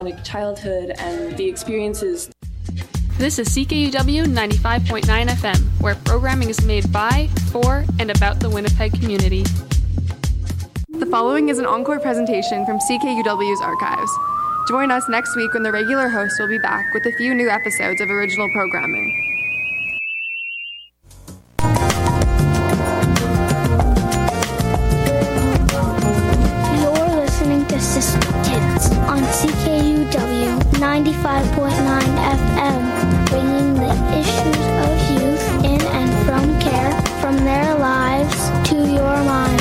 like childhood and the experiences. This is CKUW 95.9 FM, where programming is made by, for, and about the Winnipeg community. The following is an encore presentation from CKUW's archives. Join us next week when the regular host will be back with a few new episodes of original programming. You're listening to System Kids on CKUW 95.9 FM, bringing the issues of youth in and from care, from their lives to your minds.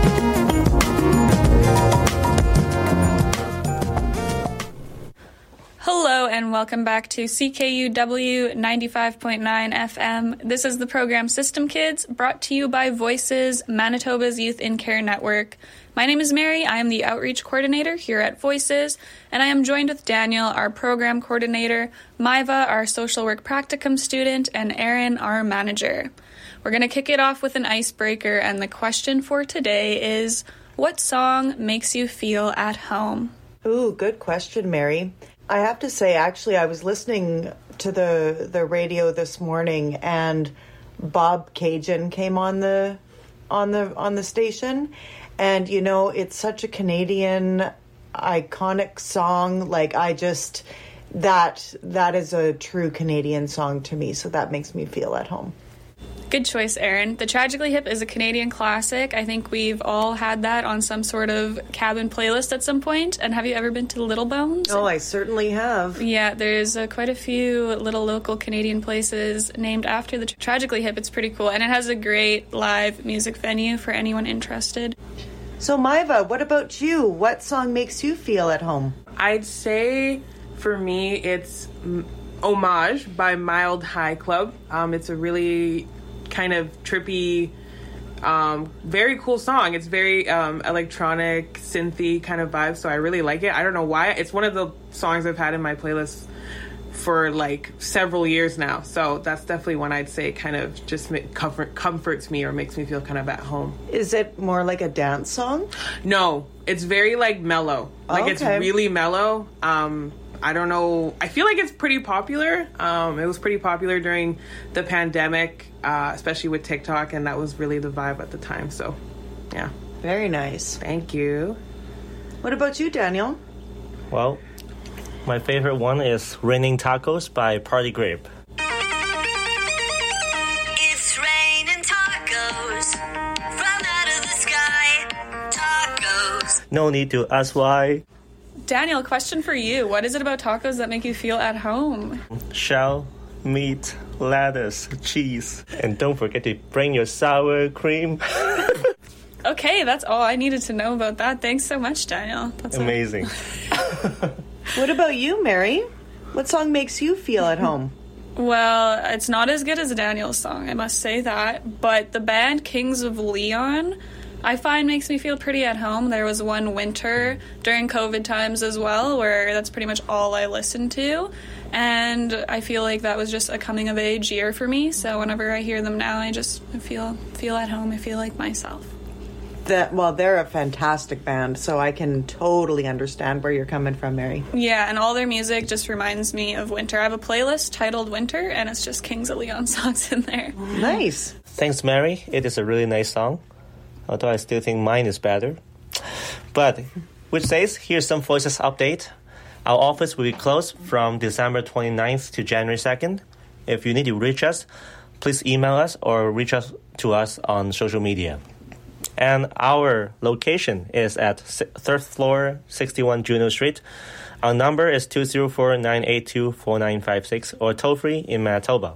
Hello and welcome back to CKUW 95.9 FM. This is the program System Kids, brought to you by Voices, Manitoba's Youth in Care Network. My name is Mary. I am the Outreach Coordinator here at Voices, and I am joined with Daniel, our Program Coordinator, Maiva, our Social Work Practicum student, and Aaron, our Manager. We're going to kick it off with an icebreaker, and the question for today is, what song makes you feel at home? Ooh, good question, Mary. I have to say, actually, I was listening to the radio this morning, and Bob Cajun came on the station, and you know, it's such a Canadian iconic song. Like, that is a true Canadian song to me, so that makes me feel at home. Good choice, Aaron. The Tragically Hip is a Canadian classic. I think we've all had that on some sort of cabin playlist at some point. And have you ever been to Little Bones? Oh, I certainly have. Yeah, there's quite a few little local Canadian places named after the Tragically Hip. It's pretty cool. And it has a great live music venue for anyone interested. So, Maiva, what about you? What song makes you feel at home? I'd say, for me, it's Homage by Mild High Club. It's a really kind of trippy, very cool song. It's very electronic, synthy kind of vibe, so I really like it. I don't know why. It's one of the songs I've had in my playlist for like several years now, so that's definitely one I'd say kind of just comforts me or makes me feel kind of at home. Is it more like a dance song? No, it's very like mellow. Like, It's really mellow. I don't know. I feel like it's pretty popular. It was pretty popular during the pandemic, especially with TikTok, and that was really the vibe at the time. So, yeah. Very nice. Thank you. What about you, Daniel? Well, my favorite one is Raining Tacos by Party Grape. It's raining tacos from out of the sky. Tacos. No need to ask why. Daniel, question for you. What is it about tacos that make you feel at home? Shell, meat, lettuce, cheese. And don't forget to bring your sour cream. Okay, that's all I needed to know about that. Thanks so much, Daniel. That's amazing. What about you, Mary? What song makes you feel at home? Well, it's not as good as Daniel's song, I must say that. But the band Kings of Leon, I find, makes me feel pretty at home. There was one winter during COVID times as well where that's pretty much all I listened to. And I feel like that was just a coming of age year for me. So whenever I hear them now, I just feel at home. I feel like myself. They're a fantastic band, so I can totally understand where you're coming from, Mary. Yeah, and all their music just reminds me of winter. I have a playlist titled Winter, and it's just Kings of Leon songs in there. Nice. Thanks, Mary. It is a really nice song, although I still think mine is better. But, which says, here's some Voices update. Our office will be closed from December 29th to January 2nd. If you need to reach us, please email us or reach out to us on social media. And our location is at 3rd floor, 61 Juno Street. Our number is 204-982-4956 or toll-free in Manitoba,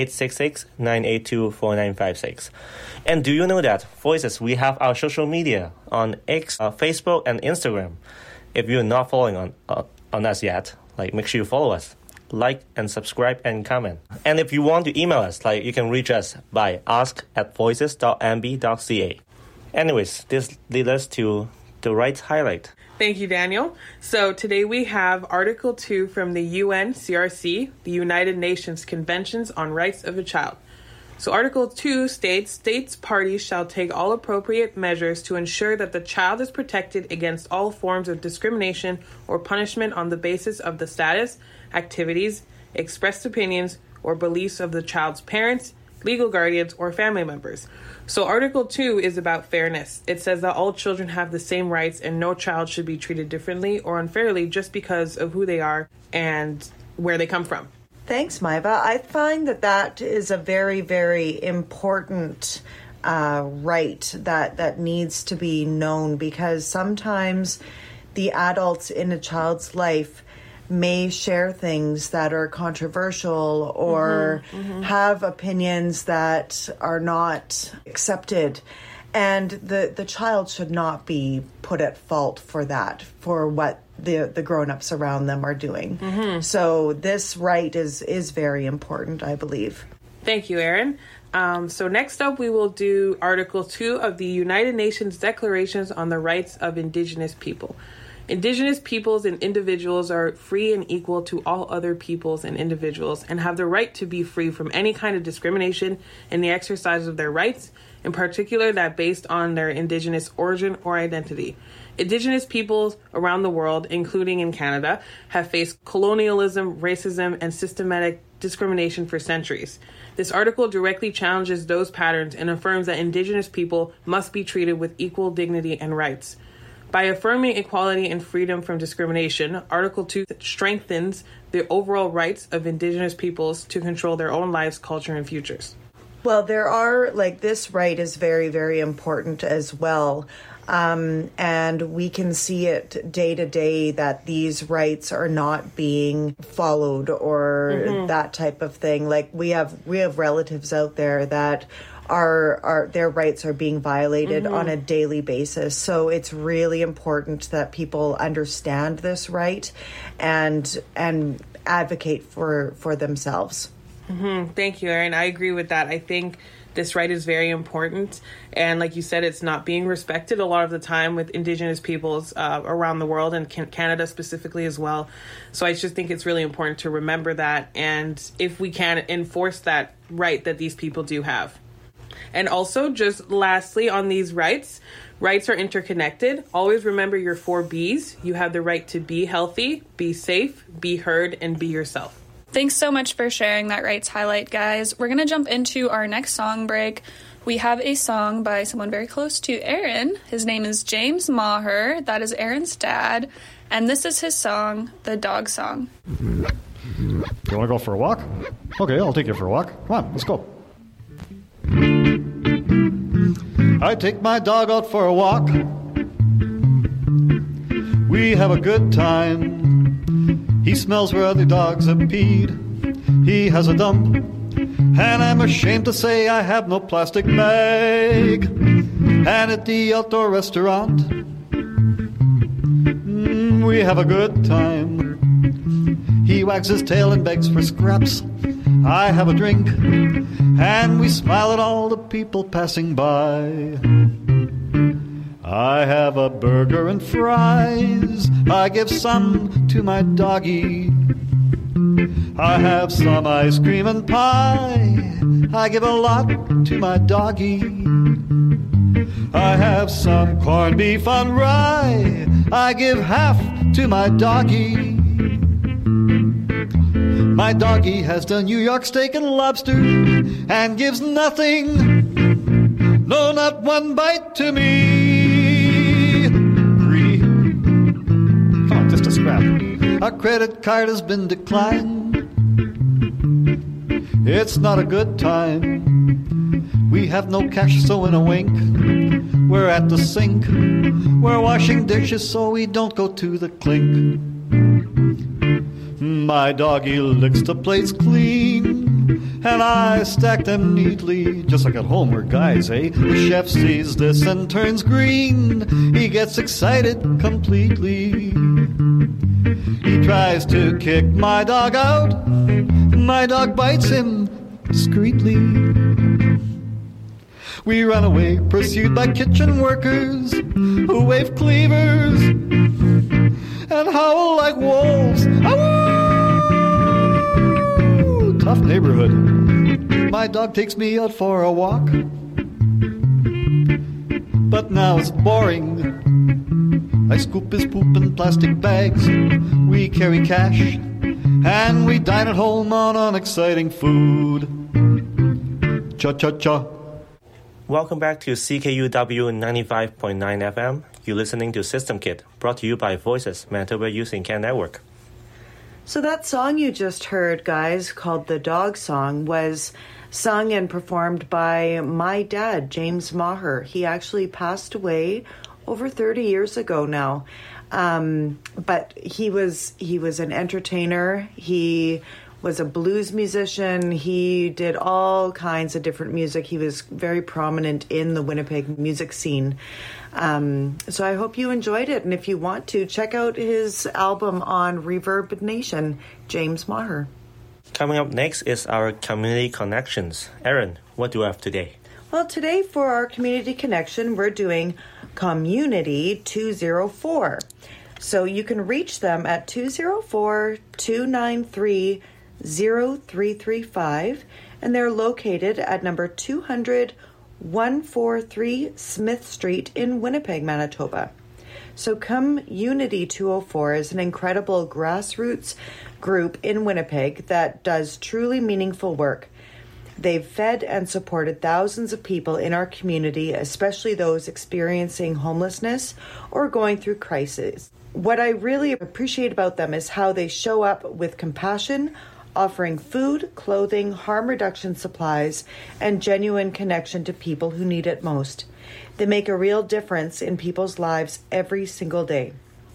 866-982-4956. And do you know that, Voices, we have our social media on X, Facebook, and Instagram. If you're not following on us yet, make sure you follow us. Like and subscribe and comment. And if you want to email us, you can reach us by ask@voices.mb.ca. Anyways, this leads us to the right highlight. Thank you, Daniel. So today we have Article 2 from the UNCRC, the United Nations Conventions on Rights of a Child. So Article 2 states, states parties shall take all appropriate measures to ensure that the child is protected against all forms of discrimination or punishment on the basis of the status, activities, expressed opinions, or beliefs of the child's parents, legal guardians, or family members. So Article 2 is about fairness. It says that all children have the same rights and no child should be treated differently or unfairly just because of who they are and where they come from. Thanks, Maiva. I find that is a very, very important right that needs to be known, because sometimes the adults in a child's life may share things that are controversial or have opinions that are not accepted. And the child should not be put at fault for that, for what the grown-ups around them are doing. So this right is very important, I believe. Thank you, Erin. So next up, we will do Article 2 of the United Nations Declarations on the Rights of Indigenous People. Indigenous peoples and individuals are free and equal to all other peoples and individuals and have the right to be free from any kind of discrimination in the exercise of their rights, in particular that based on their indigenous origin or identity. Indigenous peoples around the world, including in Canada, have faced colonialism, racism, and systematic discrimination for centuries. This article directly challenges those patterns and affirms that Indigenous people must be treated with equal dignity and rights. By affirming equality and freedom from discrimination, Article 2 strengthens the overall rights of Indigenous peoples to control their own lives, culture, and futures. Well, this right is very, very important as well. And we can see it day to day that these rights are not being followed or that type of thing. Like we have relatives out there that their rights are being violated on a daily basis. So it's really important that people understand this right and advocate for themselves. Thank you, Erin. I agree with that. I think this right is very important. And like you said, it's not being respected a lot of the time with Indigenous peoples around the world, and Canada specifically as well. So I just think it's really important to remember that. And if we can enforce that right that these people do have. And also, just lastly on these rights are interconnected. Always remember your 4 B's. You have the right to be healthy, be safe, be heard, and be yourself. Thanks so much for sharing that rights highlight, guys. We're going to jump into our next song break. We have a song by someone very close to Erin. His name is James Maher. That is Erin's dad. And this is his song, The Dog Song. You want to go for a walk? Okay, I'll take you for a walk. Come on, let's go. I take my dog out for a walk. We have a good time. He smells where other dogs have peed. He has a dump, and I'm ashamed to say I have no plastic bag. And at the outdoor restaurant, we have a good time. He wags his tail and begs for scraps. I have a drink, and we smile at all the people passing by. I have a burger and fries. I give some to my doggy. I have some ice cream and pie. I give a lot to my doggy. I have some corned beef on rye. I give half to my doggy. My doggy has the New York steak and lobster and gives nothing, no, not one bite to me. Greedy. Come on, just a scrap. Our credit card has been declined. It's not a good time. We have no cash, so in a wink, we're at the sink. We're washing dishes so we don't go to the clink. My doggy licks the plates clean, and I stack them neatly, just like at home we're guys, eh? The chef sees this and turns green. He gets excited completely. He tries to kick my dog out. My dog bites him discreetly. We run away, pursued by kitchen workers who wave cleavers and howl like wolves. Tough neighborhood. My dog takes me out for a walk. But now it's boring. I scoop his poop in plastic bags. We carry cash, and we dine at home on unexciting food. Cha-cha-cha. Welcome back to CKUW 95.9 FM. You're listening to System Kid, brought to you by Voices, Manitoba Youth in Care Network. So that song you just heard, guys, called The Dog Song, was sung and performed by my dad, James Maher. He actually passed away over 30 years ago now. But he was an entertainer. He was a blues musician. He did all kinds of different music. He was very prominent in the Winnipeg music scene. So I hope you enjoyed it. And if you want to, check out his album on Reverb Nation, James Maher. Coming up next is our Community Connections. Erin, what do we have today? Well, today for our Community Connection, we're doing Community 204. So you can reach them at 204-293-0335, and they're located at number 200 143 Smith Street in Winnipeg, Manitoba. So Community 204 is an incredible grassroots group in Winnipeg that does truly meaningful work. They've fed and supported thousands of people in our community, especially those experiencing homelessness or going through crises. What I really appreciate about them is how they show up with compassion, offering food, clothing, harm reduction supplies, and genuine connection to people who need it most. They make a real difference in people's lives every single day.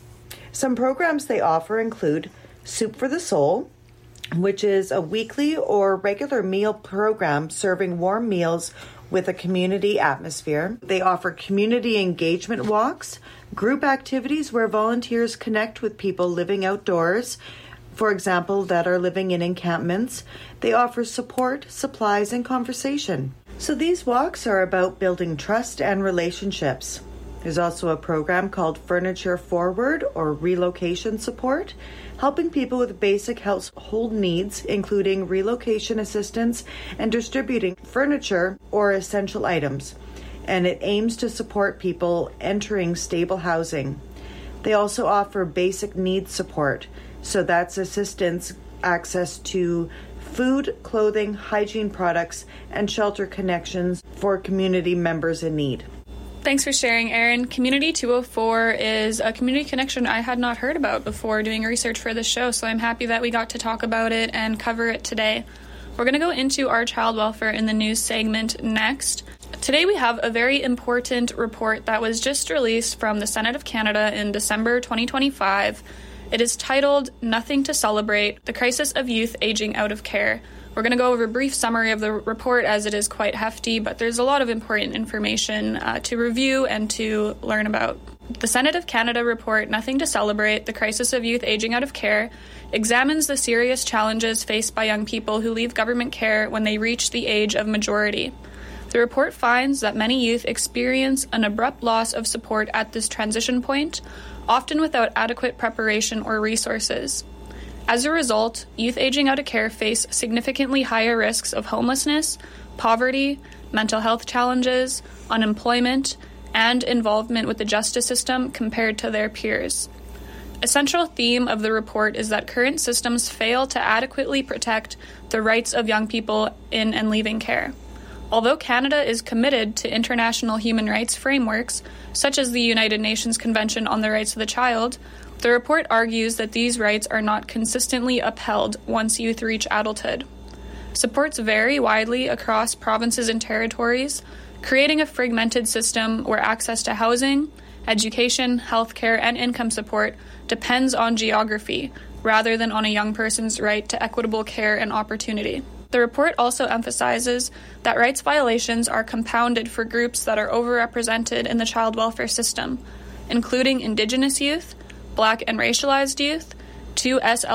Some programs they offer include Soup for the Soul, which is a weekly or regular meal program serving warm meals with a community atmosphere. They offer community engagement walks, group activities where volunteers connect with people living outdoors, for example, that are living in encampments. They offer support, supplies, and conversation. So these walks are about building trust and relationships. There's also a program called Furniture Forward or relocation support, helping people with basic household needs, including relocation assistance and distributing furniture or essential items. And it aims to support people entering stable housing. They also offer basic needs support. So that's assistance, access to food, clothing, hygiene products, and shelter connections for community members in need. Thanks for sharing, Erin. Community 204 is a community connection I had not heard about before doing research for this show, so I'm happy that we got to talk about it and cover it today. We're going to go into our child welfare in the news segment next. Today we have a very important report that was just released from the Senate of Canada in December 2025. It is titled Nothing to Celebrate, The Crisis of Youth Aging Out of Care. We're going to go over a brief summary of the report as it is quite hefty, but there's a lot of important information to review and to learn about. The Senate of Canada report, Nothing to Celebrate, The Crisis of Youth Aging Out of Care, examines the serious challenges faced by young people who leave government care when they reach the age of majority. The report finds that many youth experience an abrupt loss of support at this transition point, often without adequate preparation or resources. As a result, youth aging out of care face significantly higher risks of homelessness, poverty, mental health challenges, unemployment, and involvement with the justice system compared to their peers. A central theme of the report is that current systems fail to adequately protect the rights of young people in and leaving care. Although Canada is committed to international human rights frameworks, such as the United Nations Convention on the Rights of the Child, the report argues that these rights are not consistently upheld once youth reach adulthood. Supports vary widely across provinces and territories, creating a fragmented system where access to housing, education, healthcare, and income support depends on geography, rather than on a young person's right to equitable care and opportunity. The report also emphasizes that rights violations are compounded for groups that are overrepresented in the child welfare system, including Indigenous youth, Black and racialized youth, 2S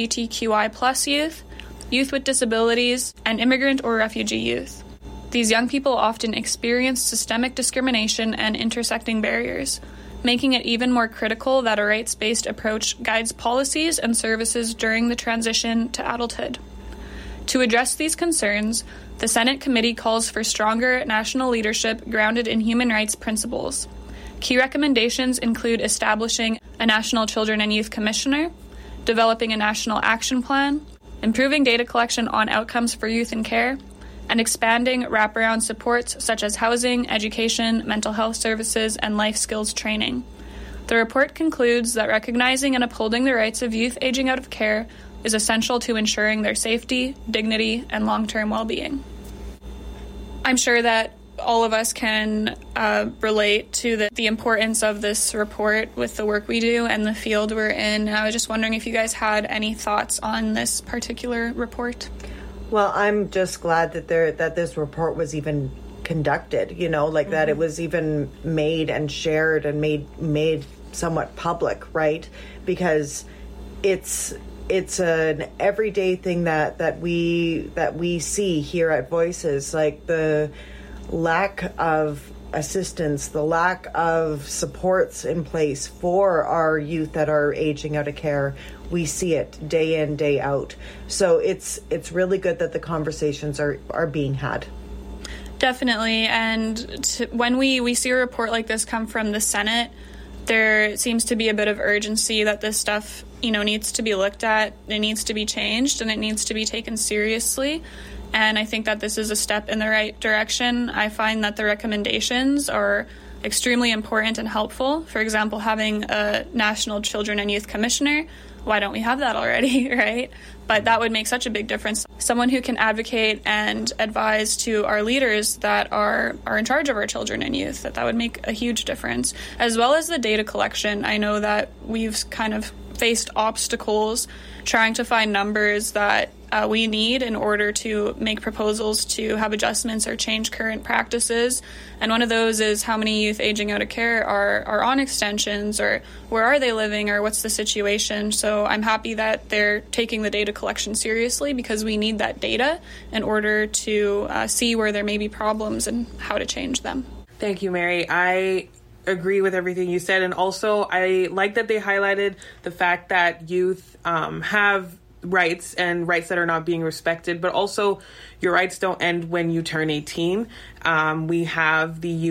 LGBTQI+ youth, youth with disabilities, and immigrant or refugee youth. These young people often experience systemic discrimination and intersecting barriers, making it even more critical that a rights-based approach guides policies and services during the transition to adulthood. To address these concerns, the Senate committee calls for stronger national leadership grounded in human rights principles. Key recommendations include establishing a National Children and Youth Commissioner, developing a national action plan, improving data collection on outcomes for youth in care, and expanding wraparound supports such as housing, education, mental health services, and life skills training. The report concludes that recognizing and upholding the rights of youth aging out of care is essential to ensuring their safety, dignity, and long-term well-being. I'm sure that all of us can relate to the importance of this report with the work we do and the field we're in. I was just wondering if you guys had any thoughts on this particular report. Well, I'm just glad that this report was even conducted, that it was even made and shared and made somewhat public, right? Because it's an everyday thing that we see here at Voices, like the lack of assistance, the lack of supports in place for our youth that are aging out of care. We see it day in, day out. So it's really good that the conversations are being had. Definitely. And when we see a report like this come from the Senate, there seems to be a bit of urgency that this stuff, needs to be looked at, it needs to be changed, and it needs to be taken seriously. And I think that this is a step in the right direction. I find that the recommendations are extremely important and helpful. For example, having a National Children and Youth Commissioner. Why don't we have that already, right? But that would make such a big difference. Someone who can advocate and advise to our leaders that are in charge of our children and youth, that would make a huge difference. As well as the data collection. I know that we've kind of faced obstacles trying to find numbers that we need in order to make proposals to have adjustments or change current practices. And one of those is how many youth aging out of care are on extensions, or where are they living, or what's the situation. So I'm happy that they're taking the data collection seriously, because we need that data in order to see where there may be problems and how to change them. Thank you, Mary. I agree with everything you said. And also, I like that they highlighted the fact that youth have rights and rights that are not being respected, but also your rights don't end when you turn 18. We have the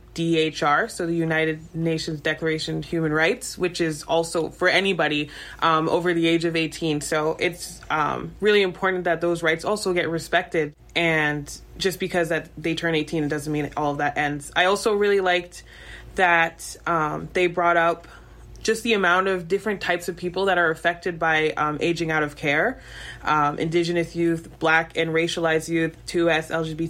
UNDHR, so the United Nations Declaration of Human Rights, which is also for anybody over the age of 18. So it's really important that those rights also get respected. And just because that they turn 18, it doesn't mean all of that ends. I also really liked that they brought up just the amount of different types of people that are affected by aging out of care. Indigenous youth, Black and racialized youth, 2S,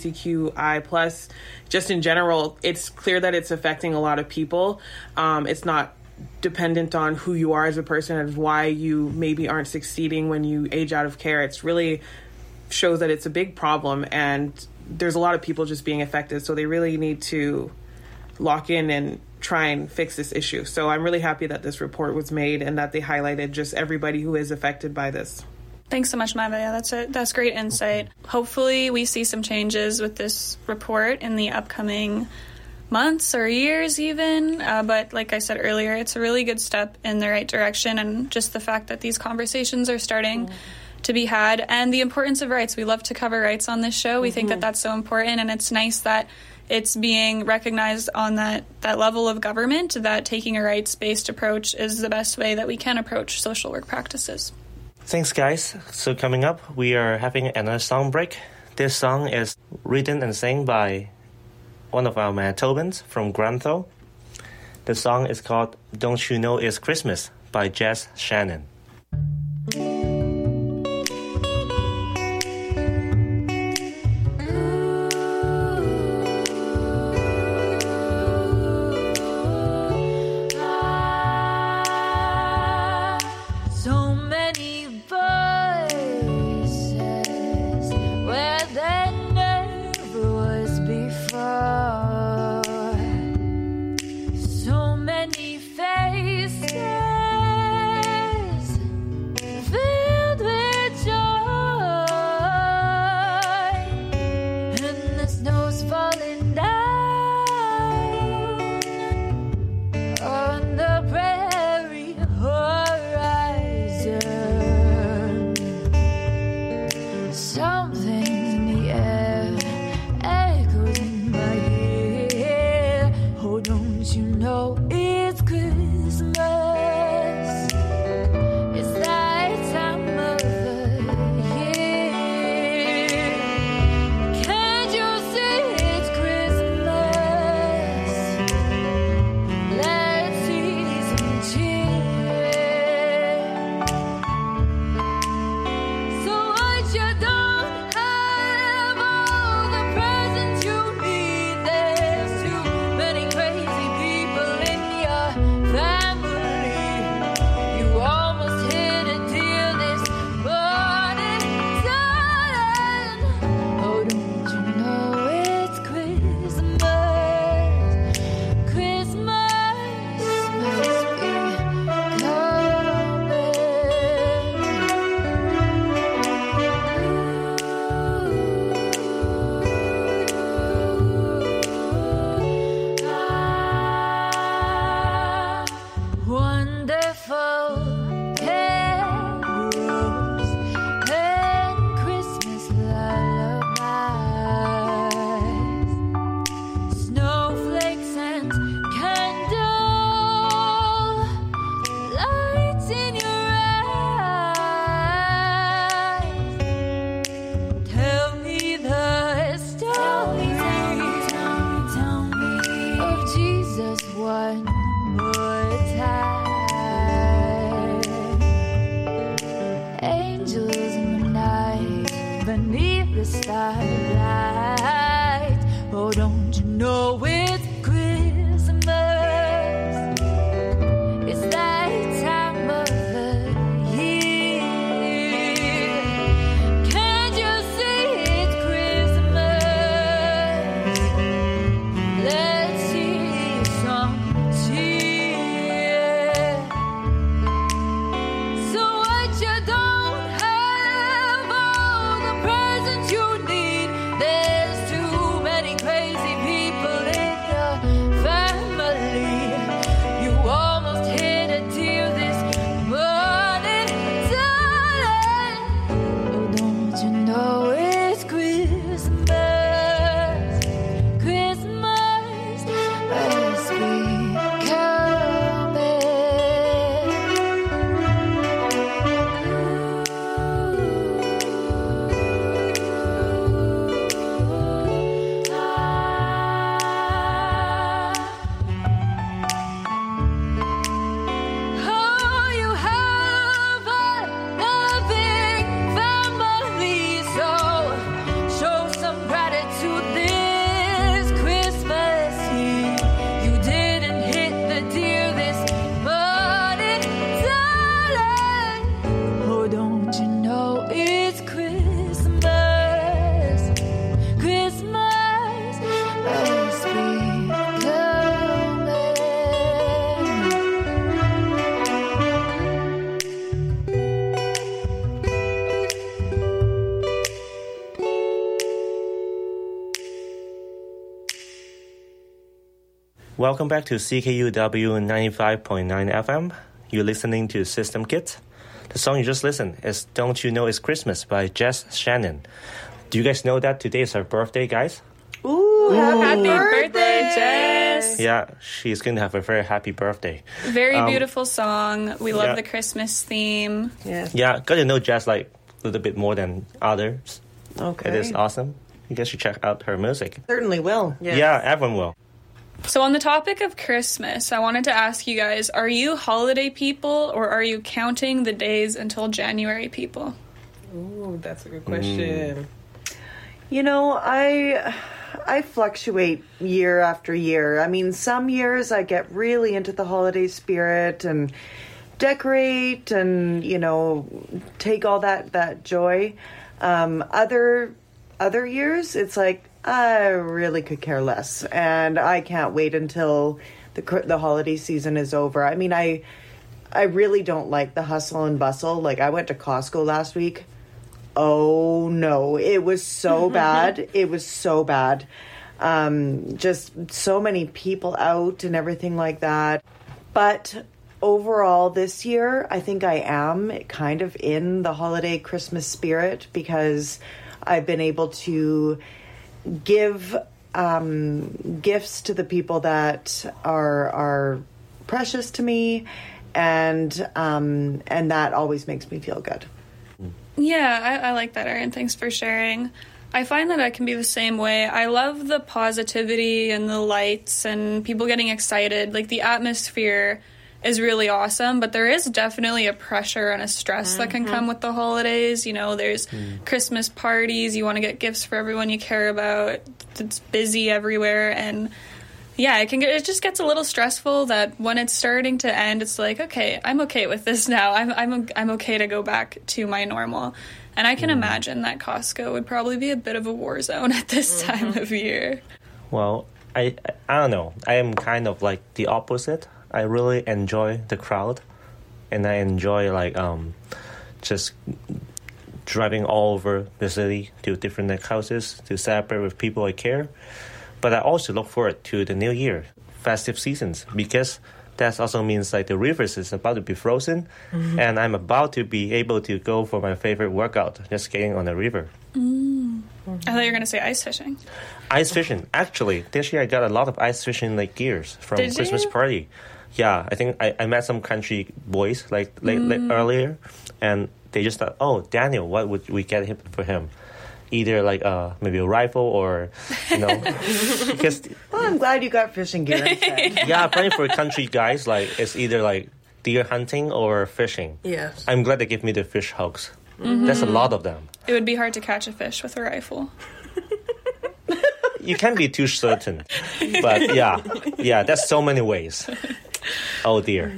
LGBTQI+. Just in general, it's clear that it's affecting a lot of people. It's not dependent on who you are as a person and why you maybe aren't succeeding when you age out of care. It's really shows that it's a big problem, and there's a lot of people just being affected. So they really need to lock in and try and fix this issue. So I'm really happy that this report was made and that they highlighted just everybody who is affected by this. Thanks so much, Mava. Yeah, that's great insight. Hopefully we see some changes with this report in the upcoming months or years even. But like I said earlier, it's a really good step in the right direction, and just the fact that these conversations are starting to be had, and the importance of rights. We love to cover rights on this show. We think that that's so important, and it's nice that it's being recognized on that level of government, that taking a rights-based approach is the best way that we can approach social work practices. Thanks, guys. So coming up, we are having another song break. This song is written and sang by one of our Manitobans from Grantham. The song is called Don't You Know It's Christmas by Jess Shannon. On the prairie horizon. starlight. Oh, don't you know it's Christmas? It's that time of the year. Can't you see it's Christmas? Let's see some cheer. So what you don't have, all the presents you need. There's too many crazy people in your family. You almost hit a tear this morning, darling. Oh, don't you know it's Christmas? Christmas must be Oh, you have a loving family, so show some gratitude this Christmas Eve. You didn't hit the deer this morning, darling. Oh, don't you know it's Christmas? Christmas must be coming. Welcome back to CKUW 95.9 FM. You're listening to System Kids. The song you just listened is Don't You Know It's Christmas by Jess Shannon. Do you guys know that today is her birthday, guys? Ooh, Happy birthday, Jess! Yeah, she's going to have a very happy birthday. Very beautiful song. We love yeah. the Christmas theme. Yeah. Yeah, got to know Jess like a little bit more than others. Okay. It is awesome. You guys should check out her music. Certainly will. Yeah, everyone will. So on the topic of Christmas, I wanted to ask you guys, are you holiday people or are you counting the days until January people? Ooh, that's a good question. You know, I fluctuate year after year. I mean, some years I get really into the holiday spirit and decorate and, you know, take all that joy. Other years, it's like, I really could care less, and I can't wait until the holiday season is over. I mean, I really don't like the hustle and bustle. Like, I went to Costco last week. Oh, no. It was so bad. It was so bad. Just so many people out and everything like that. But overall, this year, I think I am kind of in the holiday Christmas spirit because I've been able to give gifts to the people that are precious to me, and that always makes me feel good. Yeah, I like that, Erin. Thanks for sharing. I find that I can be the same way. I love the positivity and the lights and people getting excited. Like, the atmosphere is really awesome, but there is definitely a pressure and a stress that can come with the holidays. You know, there's Christmas parties, you want to get gifts for everyone you care about. It's busy everywhere, and yeah, it just gets a little stressful that when it's starting to end, it's like, okay, I'm okay with this now. I'm okay to go back to my normal. And I can imagine that Costco would probably be a bit of a war zone at this time of year. Well, I don't know. I am kind of like the opposite. I really enjoy the crowd, and I enjoy like just driving all over the city to different houses to celebrate with people I care. But I also look forward to the new year, festive seasons, because that also means like the rivers is about to be frozen, and I'm about to be able to go for my favorite workout, just skating on the river. I thought you were going to say ice fishing. Ice fishing. Actually, this year I got a lot of ice fishing like gears from Did Christmas you? party. Yeah, I think I met some country boys like earlier, and they just thought, oh, Daniel, what would we get him for him? Either like maybe a rifle or, you know, because Well, I'm glad you got fishing gear instead. yeah, apparently for country guys, like it's either like deer hunting or fishing. Yes. I'm glad they give me the fish hooks. There's a lot of them. It would be hard to catch a fish with a rifle. You can't be too certain. But yeah, there's so many ways. Oh dear.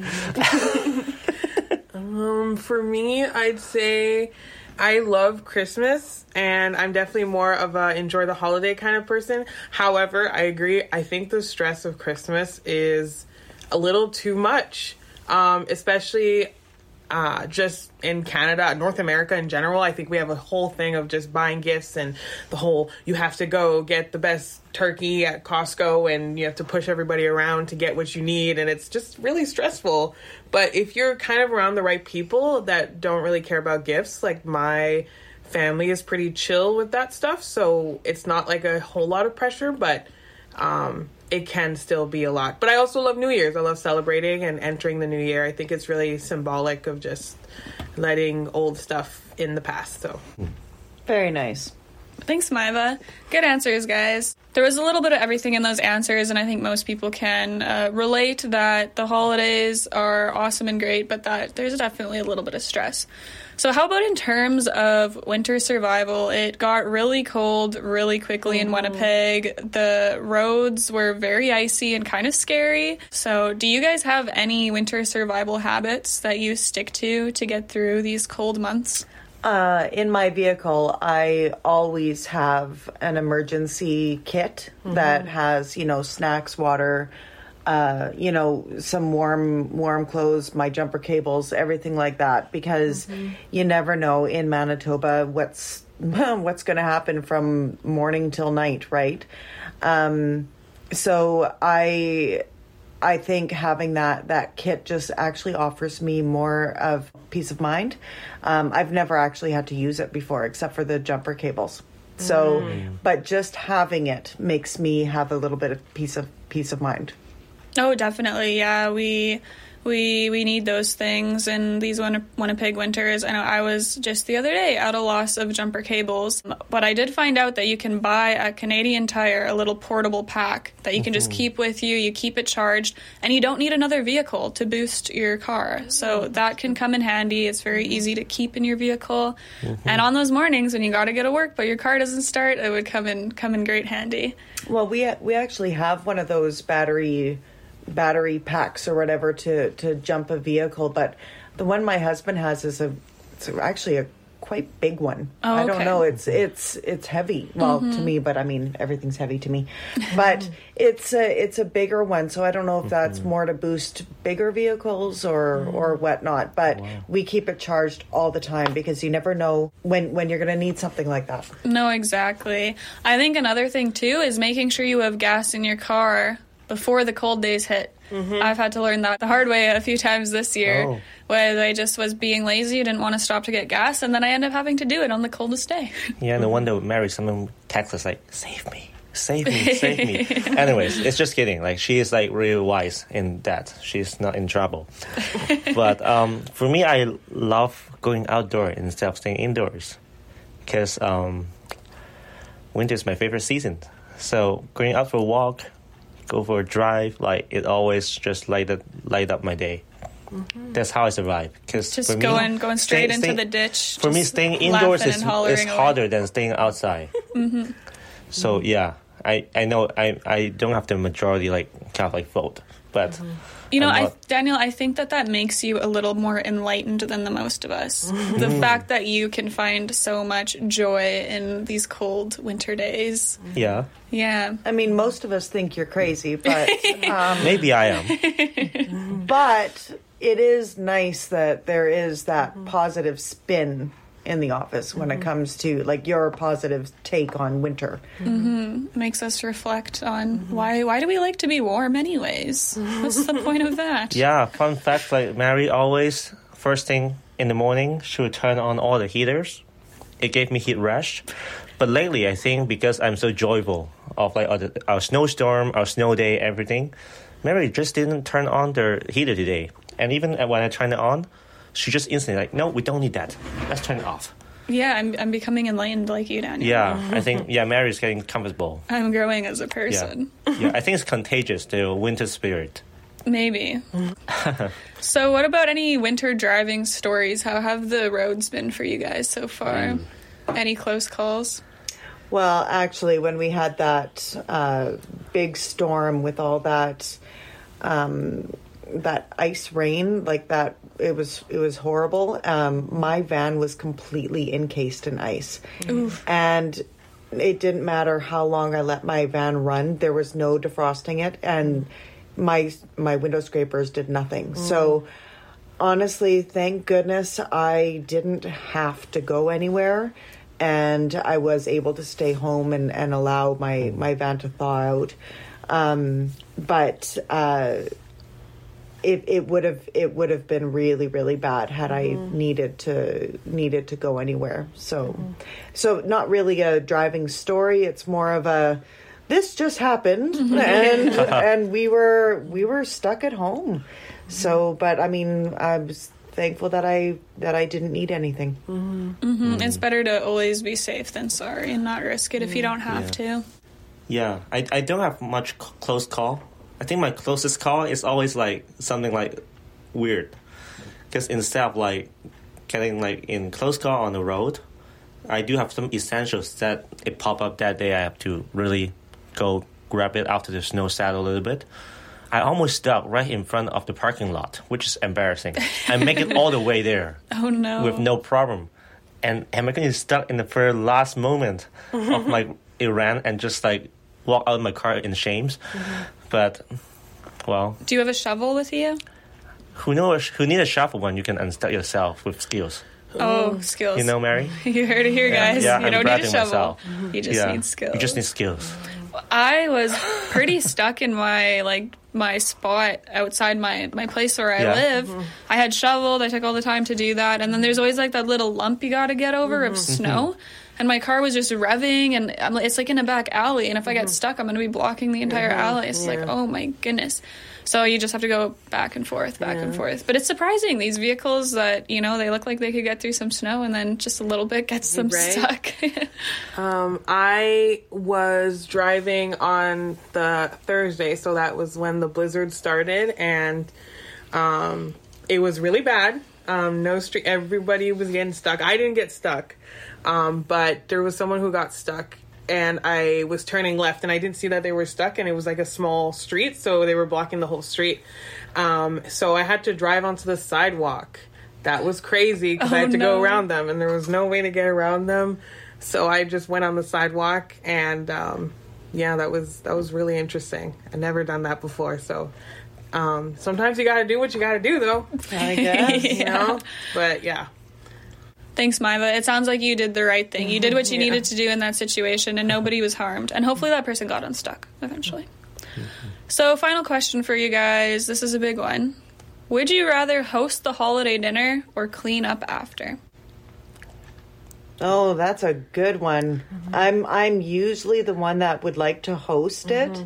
For me, I'd say I love Christmas, and I'm definitely more of a enjoy the holiday kind of person. However, I agree. I think the stress of Christmas is a little too much, especially just in Canada, North America in general. I think we have a whole thing of just buying gifts and the whole, you have to go get the best turkey at Costco and you have to push everybody around to get what you need. And it's just really stressful. But if you're kind of around the right people that don't really care about gifts, like my family is pretty chill with that stuff. So it's not like a whole lot of pressure, but it can still be a lot. But I also love New Year's. I love celebrating and entering the new year. I think it's really symbolic of just letting old stuff in the past. So Very nice. Thanks, Maiva. Good answers, guys. There was a little bit of everything in those answers, and I think most people can relate that the holidays are awesome and great, but that there's definitely a little bit of stress. So how about in terms of winter survival? It got really cold really quickly in Winnipeg. The roads were very icy and kind of scary. So do you guys have any winter survival habits that you stick to get through these cold months? In my vehicle, I always have an emergency kit that has, snacks, water, some warm clothes, my jumper cables, everything like that, because you never know in Manitoba what's going to happen from morning till night, right? So I think having that kit just actually offers me more of peace of mind. I've never actually had to use it before, except for the jumper cables. So, but just having it makes me have a little bit of peace of mind. Oh, definitely. Yeah, we need those things in these Winnipeg winters. I know I was just the other day at a loss of jumper cables, but I did find out that you can buy at Canadian Tire a little portable pack that you can just keep with you. You keep it charged, and you don't need another vehicle to boost your car. So that can come in handy. It's very easy to keep in your vehicle. And on those mornings when you got to go to work but your car doesn't start, it would come in great handy. Well, we actually have one of those battery packs or whatever to jump a vehicle, but the one my husband has is it's actually a quite big one. Oh, okay. I don't know, it's heavy, well, to me, but I mean everything's heavy to me, but it's a bigger one, so I don't know if that's more to boost bigger vehicles or whatnot, but we keep it charged all the time because you never know when you're going to need something like that. No, exactly. I think another thing too is making sure you have gas in your car before the cold days hit. I've had to learn that the hard way a few times this year, where I just was being lazy, didn't want to stop to get gas, and then I ended up having to do it on the coldest day. Yeah, no wonder Mary, someone texts us like, save me. Anyways, it's just kidding. Like, she is like really wise in that. She's not in trouble. But for me, I love going outdoor instead of staying indoors because winter is my favorite season. So going out for a walk, go for a drive, like it always just light up my day. That's how I survive. Cause just for going me, straight into the ditch. For me, staying indoors is harder than staying outside. So yeah, I know I don't have the majority vote, but Daniel, I think that makes you a little more enlightened than the most of us. The fact that you can find so much joy in these cold winter days. Yeah. I mean, most of us think you're crazy, but maybe I am. But it is nice that there is that positive spin in the office when it comes to your positive take on winter. It makes us reflect on why do we like to be warm anyways? What's the point of that? Yeah, fun fact, Mary always, first thing in the morning, she would turn on all the heaters. It gave me heat rash. But lately, I think because I'm so joyful of our snowstorm, our snow day, everything, Mary just didn't turn on the heater today. And even when I turned it on, she just instantly no, we don't need that. Let's turn it off. Yeah, I'm becoming enlightened like you, Daniel. Yeah, I think, Mary's getting comfortable. I'm growing as a person. Yeah, I think it's contagious, the winter spirit. Maybe. So what about any winter driving stories? How have the roads been for you guys so far? Any close calls? Well, actually, when we had that big storm with all that ice rain, like that, it was horrible. My van was completely encased in ice. Oof. And it didn't matter how long I let my van run. There was no defrosting it, and my window scrapers did nothing. So honestly, thank goodness I didn't have to go anywhere, and I was able to stay home and allow my van to thaw out. But it would have been really, really bad had I needed to go anywhere. So not really a driving story. It's more of a, this just happened, and we were stuck at home. So, but I mean, I was thankful that I didn't need anything. It's better to always be safe than sorry and not risk it if you don't have to. Yeah, I don't have much close call. I think my closest call is always like something like weird, because instead of like getting like in close call on the road, I do have some essentials that it pop up that day. I have to really go grab it after the snow settled a little bit. I almost stuck right in front of the parking lot, which is embarrassing. I make it all the way there. Oh no! With no problem, and American is stuck in the very last moment of my Iran and just like walk out of my car in shames. But, well... Do you have a shovel with you? Who needs a shovel when you can unstuck yourself with skills? Oh, skills. You know, Mary? You heard it here, guys. Yeah, you don't need a shovel. Myself. You just need skills. You just need skills. I was pretty stuck in my spot outside my place where I live. I had shoveled. I took all the time to do that. And then there's always like that little lump you got to get over of snow. And my car was just revving, and it's like in a back alley. And if I get stuck, I'm going to be blocking the entire alley. It's like, oh my goodness. So you just have to go back and forth. But it's surprising, these vehicles that, they look like they could get through some snow, and then just a little bit gets them stuck. I was driving on the Thursday, so that was when the blizzard started, and it was really bad. No street, everybody was getting stuck. I didn't get stuck. But there was someone who got stuck, and I was turning left, and I didn't see that they were stuck, and it was like a small street, so they were blocking the whole street. So I had to drive onto the sidewalk. That was crazy, because I had to go around them, and there was no way to get around them. So I just went on the sidewalk, and that was really interesting. I'd never done that before, so... sometimes you gotta do what you gotta do, though. I guess, But, yeah. Thanks, Maiva. It sounds like you did the right thing. You did what you needed to do in that situation, and nobody was harmed. And hopefully that person got unstuck eventually. So, final question for you guys. This is a big one. Would you rather host the holiday dinner or clean up after? Oh, that's a good one. I'm usually the one that would like to host it.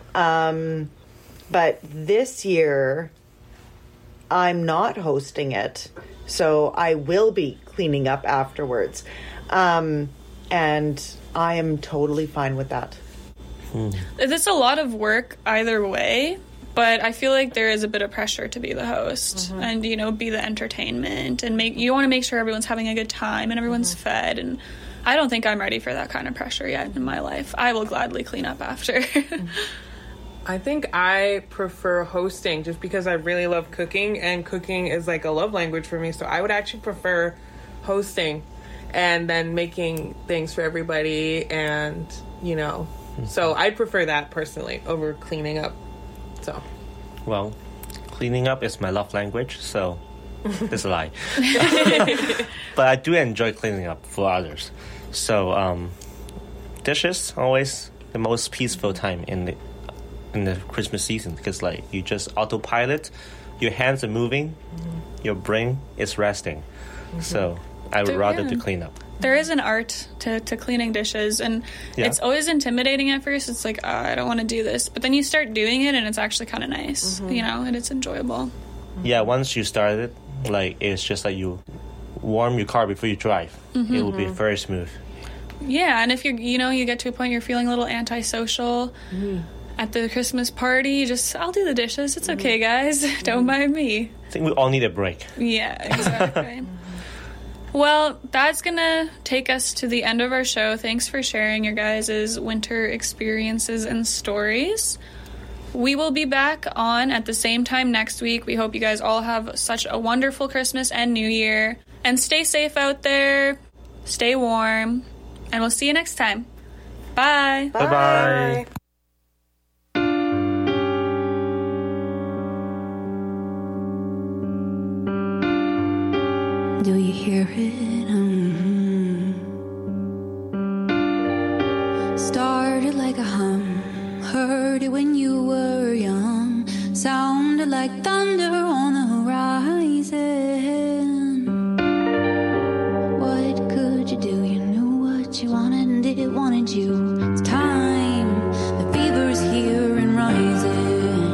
But this year, I'm not hosting it. So I will be cleaning up afterwards. And I am totally fine with that. It's a lot of work either way, but I feel like there is a bit of pressure to be the host and, be the entertainment. And you want to make sure everyone's having a good time and everyone's fed. And I don't think I'm ready for that kind of pressure yet in my life. I will gladly clean up after. I think I prefer hosting just because I really love cooking, and cooking is like a love language for me. So I would actually prefer hosting and then making things for everybody, and, so I prefer that personally over cleaning up. So, well, cleaning up is my love language, so it's a lie. But I do enjoy cleaning up for others. So, dishes always the most peaceful time in the Christmas season, because you just autopilot, your hands are moving, your brain is resting. So I would rather to clean up. There is an art to cleaning dishes, and it's always intimidating at first. It's like, I don't want to do this, but then you start doing it and it's actually kind of nice, and it's enjoyable. Yeah, once you start it, it's just like you warm your car before you drive. It will be very smooth. Yeah, and if you get to a point you're feeling a little antisocial at the Christmas party, I'll do the dishes. It's okay, guys. Don't mind me. I think we all need a break. Yeah, exactly. Well, that's gonna take us to the end of our show. Thanks for sharing your guys' winter experiences and stories. We will be back on at the same time next week. We hope you guys all have such a wonderful Christmas and New Year. And stay safe out there, stay warm, and we'll see you next time. Bye. Bye-bye. Do you hear it? Started like a hum, heard it when you were young, sounded like thunder on the horizon. What could you do? You knew what you wanted and it wanted you. It's time, the fever's here and rising.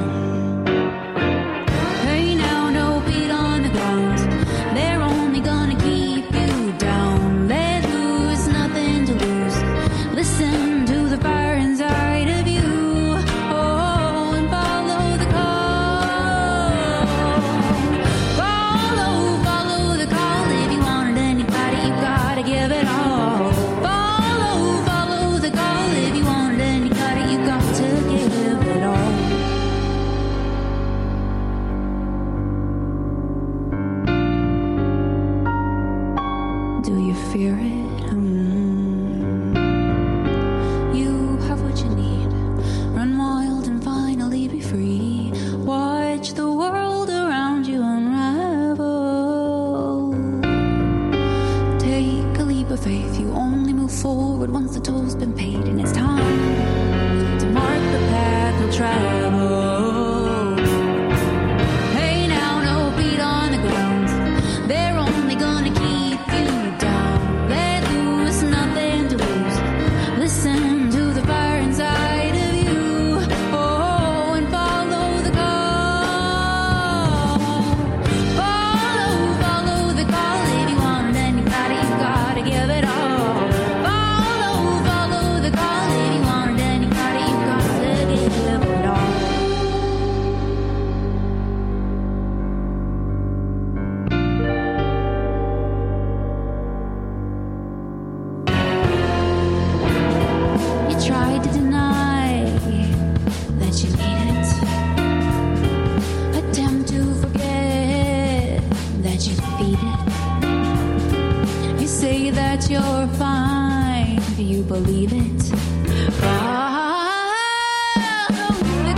Hey now, no beat on the ground, they're only gonna keep you down. Let loose, nothing to lose. Listen to the fire inside of you. Oh, and follow the call. Follow the call. If you wanted anybody, you gotta give it all. Follow the call. If you wanted anybody, you got to give it all. Do you fear it? You have what you need. Run wild and finally be free. Watch the world around you unravel. Take a leap of faith. You only move forward once the toll's been paid. And it's time to mark the path you'll travel. Hey now, no beat on the ground, they're only gonna keep you down. Let loose, nothing to lose. Listen to the fire inside of you. Oh, and follow the call. Follow the call. If you wanted anybody, you gotta give it all. Follow the call. If you wanted anybody, you got to give it all. You tried to deny that you need it. Attempt to forget that you defeat it. You say that you're fine. Do you believe it? Follow the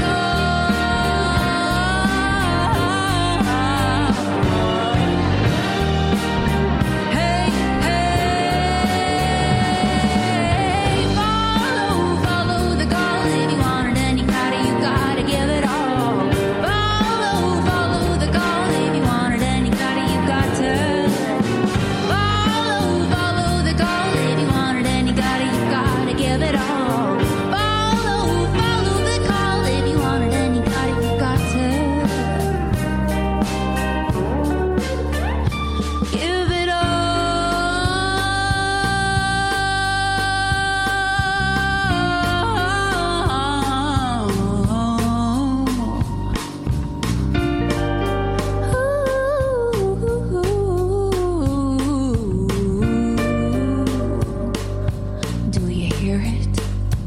call. Hey, follow the call. If you wanted anybody, you gotta give it all. Follow the call. If you wanted anybody, you got to. Follow the call. If you wanted anybody, you gotta give it all. Follow the call. If you wanted anybody, you got to. Give it Do you hear it?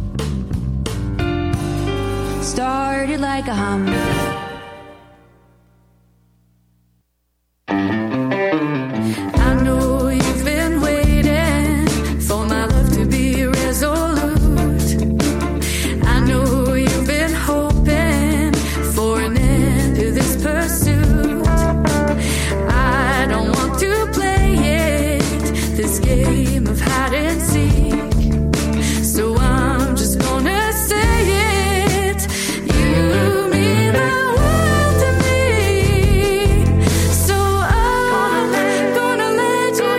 Started like a hum. I know you've been waiting for my love to be resolute. I know you've been hoping for an end to this pursuit. I don't want to play it, this game of hide and seek. So I'm just gonna say it. You mean the world to me. So I'm gonna let you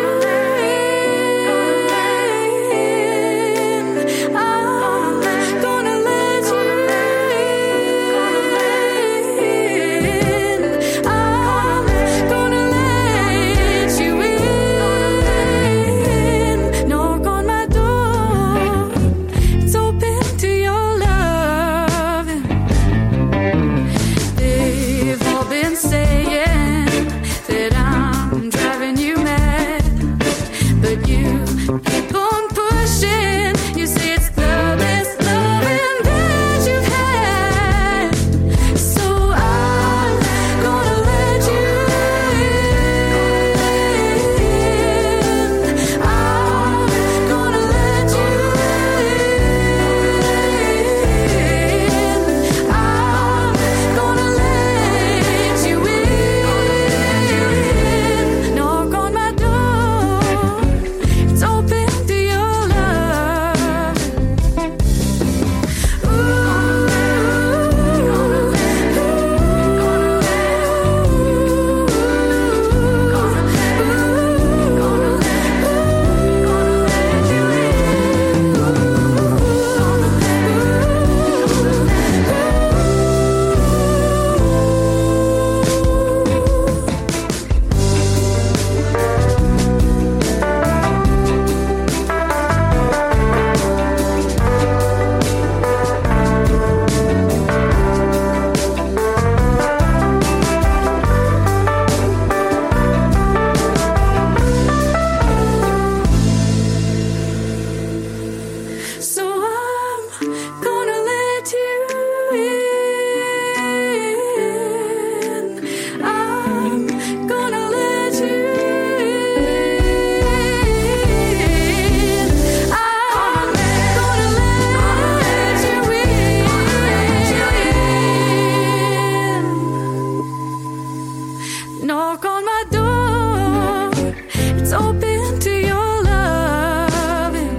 in. I'm gonna let you in. I'm gonna let you in. Knock on my door. you. Keep on pushing. You say it's the best loving that you've had. So I'm gonna let you in. I'm gonna let you in. I'm gonna let you in. Knock on my door. It's open to your love. So I'm gonna let you in. I'm gonna let you in. I'm gonna let you in. Knock on my door. It's open to your loving.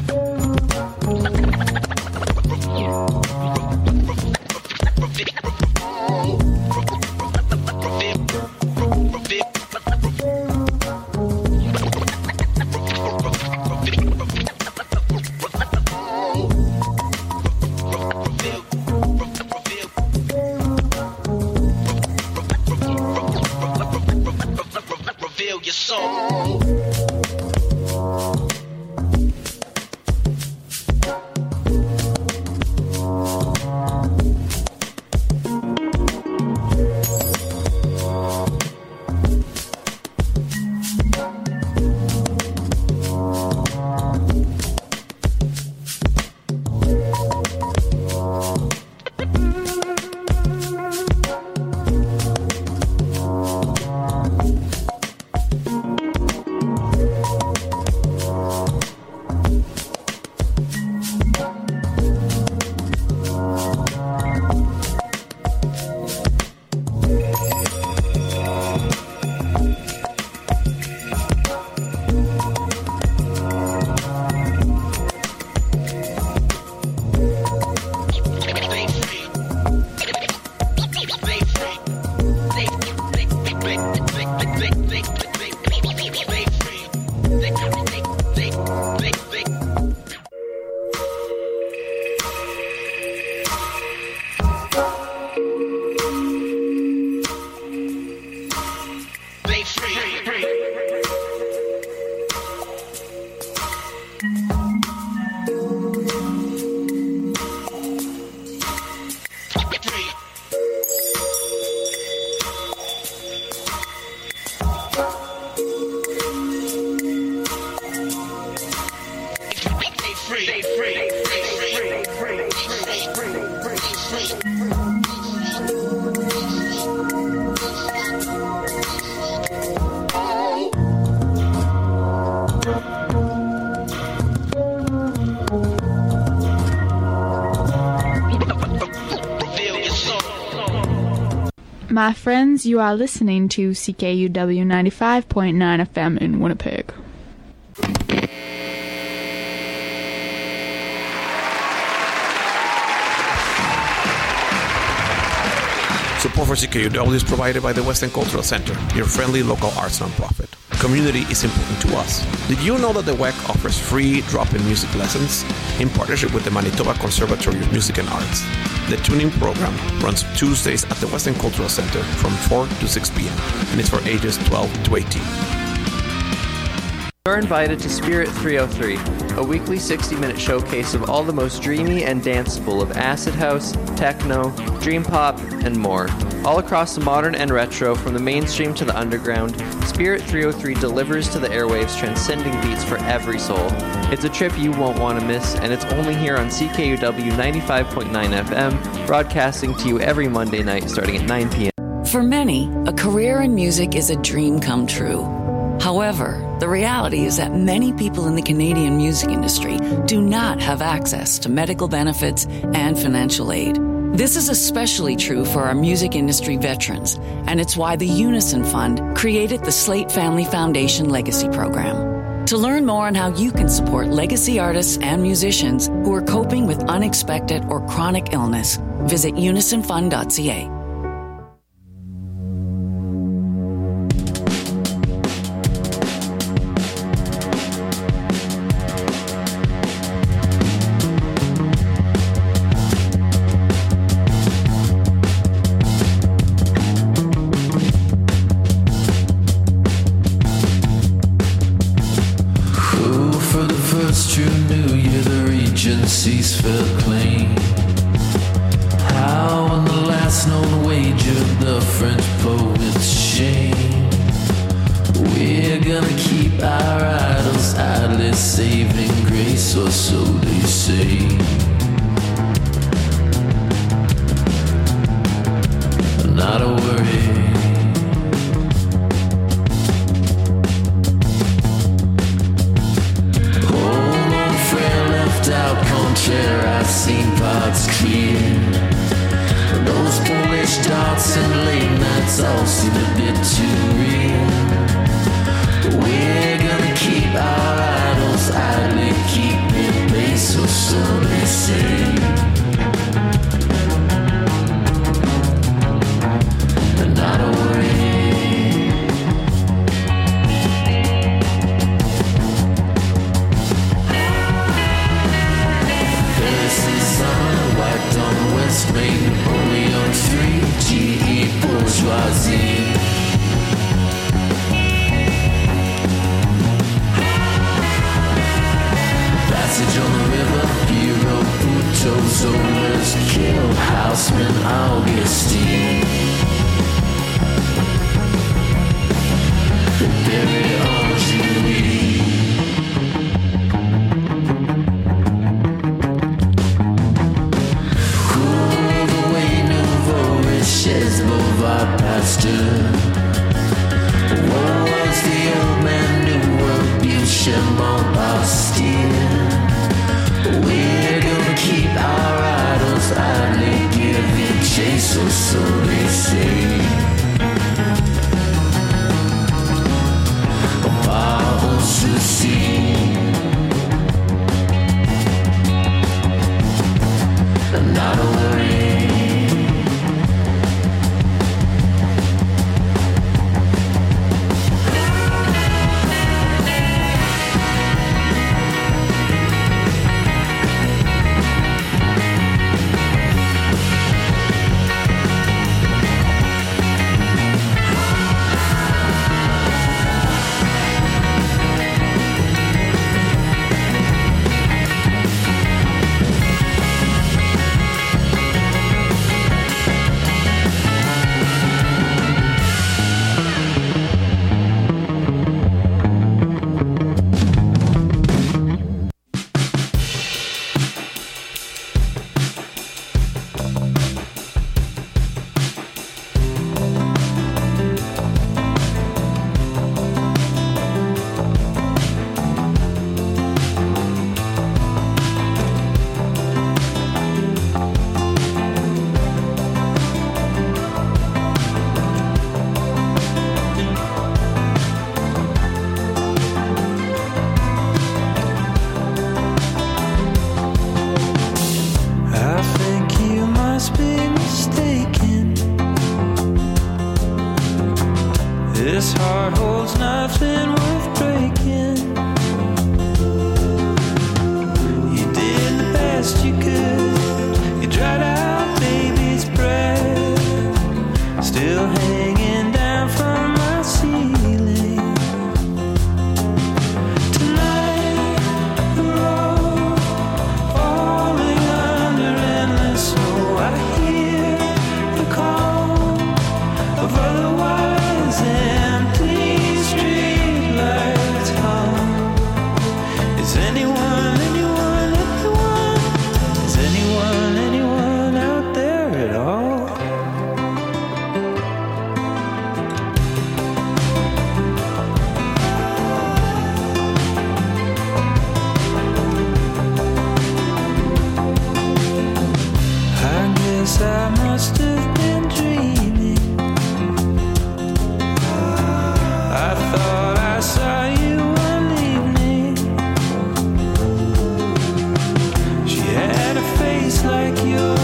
My friends, you are listening to CKUW 95.9 FM in Winnipeg. Support for CKUW is provided by the Western Cultural Center, your friendly local arts nonprofit. Community is important to us. Did you know that the WEC offers free drop-in music lessons in partnership with the Manitoba Conservatory of Music and Arts? The tuning program runs Tuesdays at the Western Cultural Center from 4 to 6 p.m. and is for ages 12 to 18. You're invited to Spirit 303, a weekly 60-minute showcase of all the most dreamy and danceable of acid house, techno, dream pop, and more. All across the modern and retro, from the mainstream to the underground, Spirit 303 delivers to the airwaves transcending beats for every soul. It's a trip you won't want to miss, and it's only here on CKUW 95.9 FM, broadcasting to you every Monday night starting at 9 p.m. For many, a career in music is a dream come true. However, the reality is that many people in the Canadian music industry do not have access to medical benefits and financial aid. This is especially true for our music industry veterans, and it's why the Unison Fund created the Slate Family Foundation Legacy Program. To learn more on how you can support legacy artists and musicians who are coping with unexpected or chronic illness, visit unisonfund.ca. Felt clean. How on the last known wage of the French poet's shame, we're gonna keep our idols idly saving grace, or so they say. Not a worry. Out contraire, I've seen parts clear. Those Polish darts and late nights all seem a bit too real. But we're gonna keep our idols idly keeping Protozoans killed Houseman Augustine. Buried Angeli. Cool the way Nouveau Riches Boulevard Pasteur. What was the old man knew of Beauchamp Bastille? We're gonna keep our idols idly giving chase, or so they say. Pas un souci, not a worry. This heart holds nothing worth breaking. You did the best you could. You dried out baby's breath, still hanging down from my ceiling. Tonight we're all falling under endless snow. I hear the call of otherwise empty streetlights hum. Is anyone out there at all? I guess I must have been dreaming. I thought I saw you one evening. She had a face like yours.